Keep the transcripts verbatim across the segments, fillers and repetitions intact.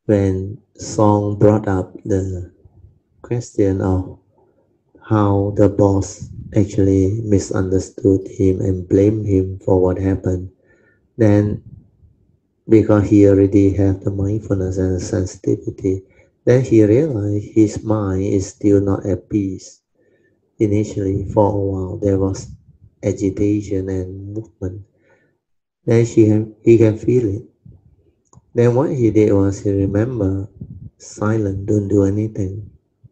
when Song brought up the question of how the boss actually misunderstood him and blamed him for what happened, then because he already have the mindfulness and sensitivity, then he realized his mind is still not at peace. Initially, for a while, there was agitation and movement. Then she can, he can feel it. Then what he did was he remember silent, don't do anything,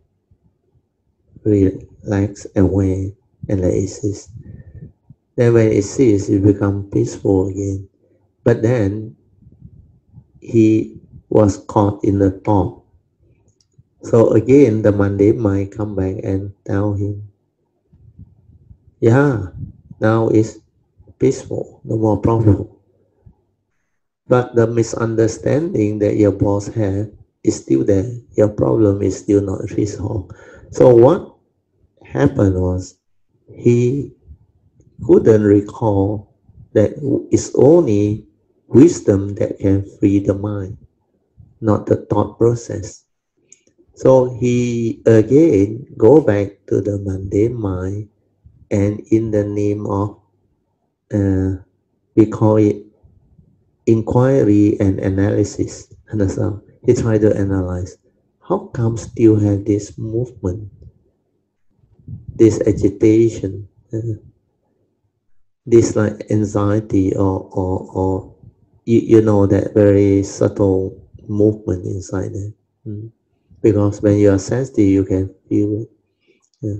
relax and wait and let it cease. Then when it ceases, it become peaceful again. But then he was caught in the thought. So again, the Monday might come back and tell him, yeah, now it's peaceful, no more problem. But the misunderstanding that your boss had is still there. Your problem is still not resolved. So what happened was he couldn't recall that it's only wisdom that can free the mind, not the thought process. So he again go back to the mundane mind, and in the name of uh, we call it inquiry and analysis. Understand? He tried to analyze how come still have this movement, this agitation, uh, this like anxiety or or or you, you know that very subtle movement inside there. Mm. Because when you are sensitive, you can feel it. Yeah.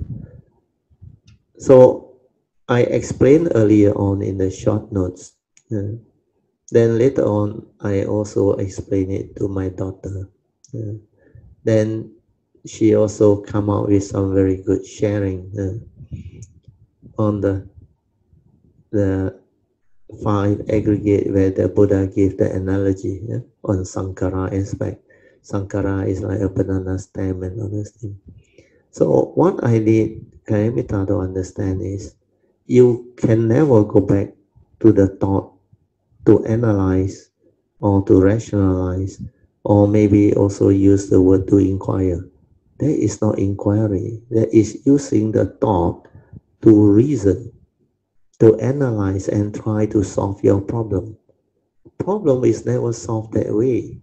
So I explained earlier on in the short notes. Uh, then later on, I also explained it to my daughter. Uh, then she also come out with some very good sharing uh, on the the five aggregate where the Buddha gave the analogy yeah, on Sankara aspect. Sankara is like a banana stem and all those things. So what I need Kayamita to understand is you can never go back to the thought to analyze or to rationalize or maybe also use the word to inquire. That is not inquiry. That is using the thought to reason, to analyze and try to solve your problem. Problem is never solved that way.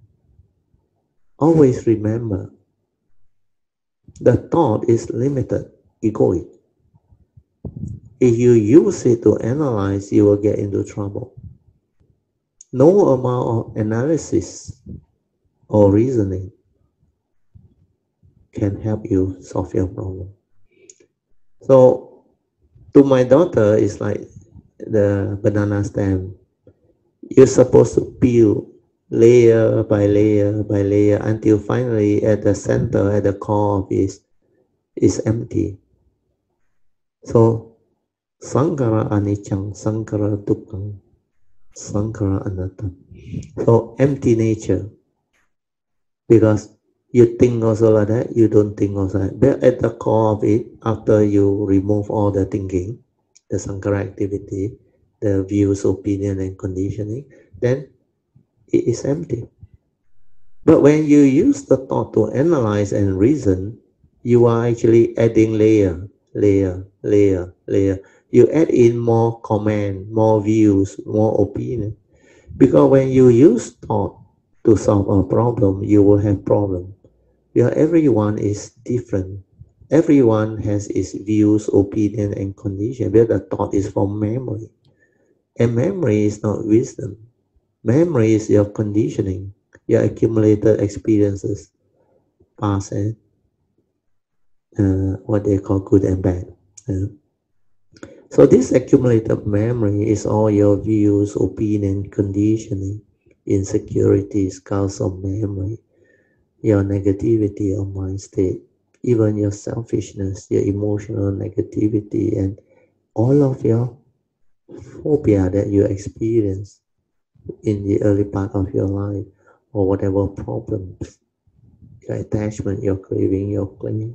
Always remember, the thought is limited, egoic. If you use it to analyze, you will get into trouble. No amount of analysis or reasoning can help you solve your problem. So to my daughter, it's like the banana stem. You're supposed to peel layer by layer by layer until finally at the center, at the core of it, is empty. So Sankara Anichang, Sankara Dukkang, Sankara Anatta. So empty nature, because you think also like that, you don't think also like that. But at the core of it, after you remove all the thinking, the Sankara activity, the views, opinion, and conditioning, then it is empty. But when you use the thought to analyze and reason, you are actually adding layer, layer, layer, layer. You add in more comment, more views, more opinion. Because when you use thought to solve a problem, you will have problem. Yeah, everyone is different. Everyone has its views, opinion, and condition. But the thought is from memory. And memory is not wisdom. Memory is your conditioning, your accumulated experiences, past and uh, what they call good and bad. Uh, so this accumulated memory is all your views, opinion, conditioning, insecurities, cause of memory, your negativity of mind state, even your selfishness, your emotional negativity, and all of your phobia that you experience in the early part of your life, or whatever problems, your attachment, your craving, your clinging.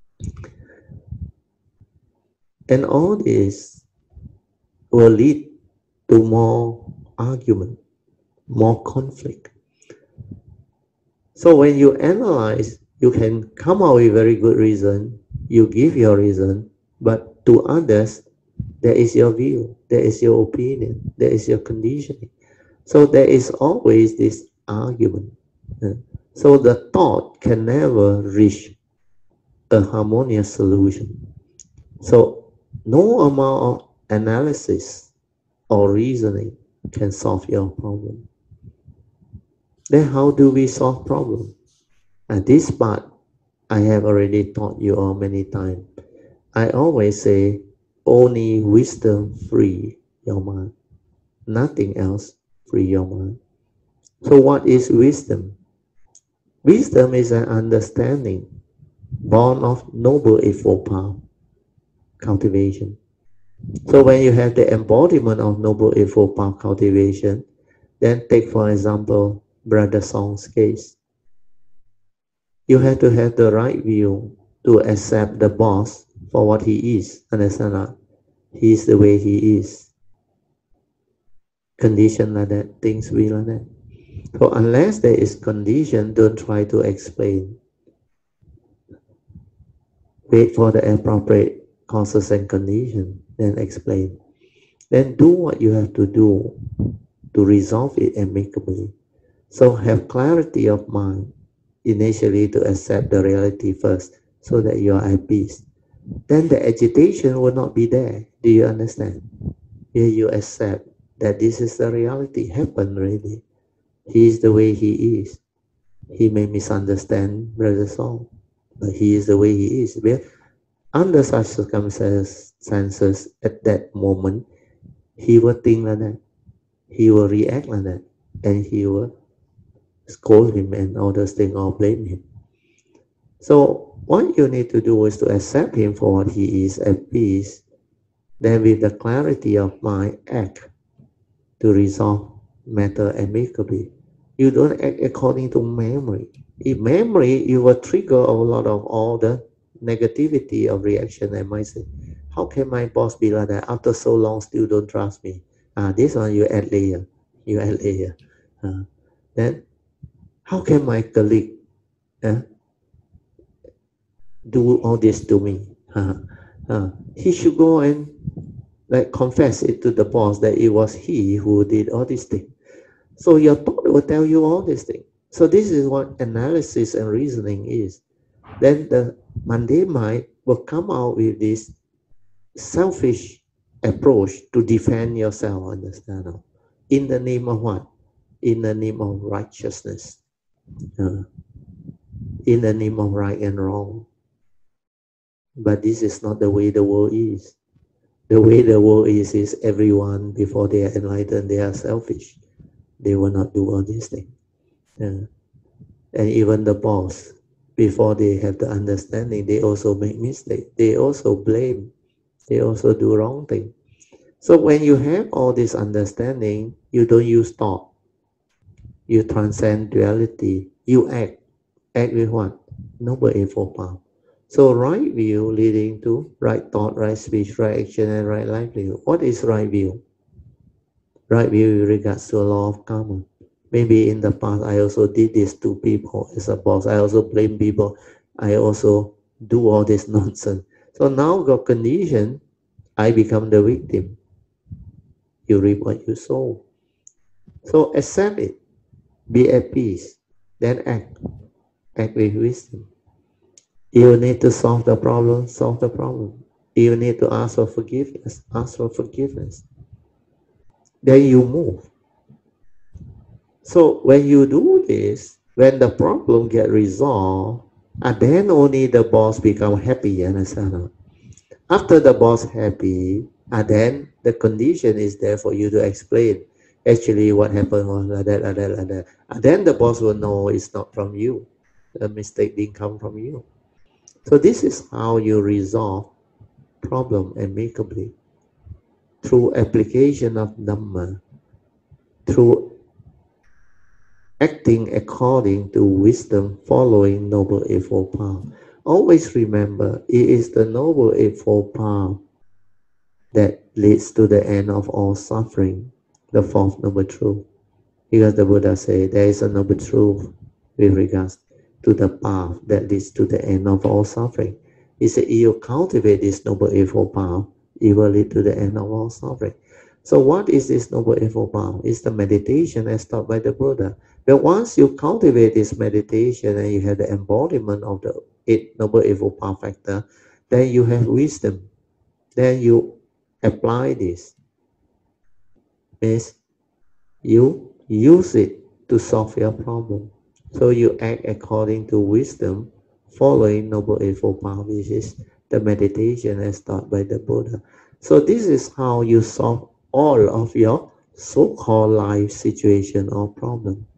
And all this will lead to more argument, more conflict. So when you analyze, you can come out with very good reason, you give your reason, but to others, there is your view, there is your opinion, there is your conditioning. So there is always this argument. So the thought can never reach a harmonious solution. So no amount of analysis or reasoning can solve your problem. Then how do we solve problem? And this part I have already taught you all many times. I always say only wisdom free your mind. Nothing else free your mind. So what is wisdom? Wisdom is an understanding born of noble eightfold path cultivation. So when you have the embodiment of noble eightfold path cultivation, then take for example Brother Song's case. You have to have the right view to accept the boss for what he is. Understand that? He is the way he is. Condition like that, things be like that. So unless there is condition, don't try to explain. Wait for the appropriate causes and conditions, then explain. Then do what you have to do to resolve it amicably. So have clarity of mind initially to accept the reality first so that you are at peace. Then the agitation will not be there. Do you understand? Here you accept that this is the reality, happened really. He is the way he is. He may misunderstand Brother Song, but he is the way he is. Well, under such circumstances, at that moment, he will think like that. He will react like that. And he will scold him and all those things or blame him. So what you need to do is to accept him for what he is at peace. Then with the clarity of mind, act to resolve matter amicably. You don't act according to memory. In memory, you will trigger a lot of all the negativity of reaction and mindset. How can my boss be like that? After so long, still don't trust me. Ah, this one you add layer. You add layer. Uh, then, how can my colleague uh, do all this to me? Uh, uh, he should go and like confess it to the boss that it was he who did all these things. So your thought will tell you all these things. So this is what analysis and reasoning is. Then the mundane mind will come out with this selfish approach to defend yourself, understand? In the name of what? In the name of righteousness. Uh, in the name of right and wrong. But this is not the way the world is. The way the world is, is everyone, before they are enlightened, they are selfish. They will not do all these things. Uh, and even the boss, before they have the understanding, they also make mistakes. They also blame. They also do wrong thing. So when you have all this understanding, you don't use thought. You transcend duality. You act. Act with what? Noble eightfold path. So right view leading to right thought, right speech, right action, and right livelihood. What is right view? Right view with regards to a law of karma. Maybe in the past I also did this to people as a boss. I also blame people. I also do all this nonsense. So now got condition, I become the victim. You reap what you sow. So accept it. Be at peace. Then act. Act with wisdom. You need to solve the problem, solve the problem. You need to ask for forgiveness, ask for forgiveness. Then you move. So when you do this, when the problem get resolved, and then only the boss become happy, understand? After the boss happy, and then the condition is there for you to explain. Actually, what happened was like that, like that, like that. And then the boss will know it's not from you. The mistake didn't come from you. So this is how you resolve problem amicably, through application of Dhamma, through acting according to wisdom, following Noble Eightfold Path. Always remember, it is the Noble Eightfold Path that leads to the end of all suffering, the fourth Noble Truth. Because the Buddha said, there is a Noble Truth with regards to the path that leads to the end of all suffering. He said, if you cultivate this Noble Eightfold Path, it will lead to the end of all suffering. So what is this Noble Eightfold Path? It's the meditation as taught by the Buddha. But once you cultivate this meditation and you have the embodiment of the eight Noble Eightfold Path factor, then you have wisdom. Then you apply this. Means you use it to solve your problem. So you act according to wisdom, following Noble Eightfold Path, which is the meditation as taught by the Buddha. So this is how you solve all of your so-called life situation or problem.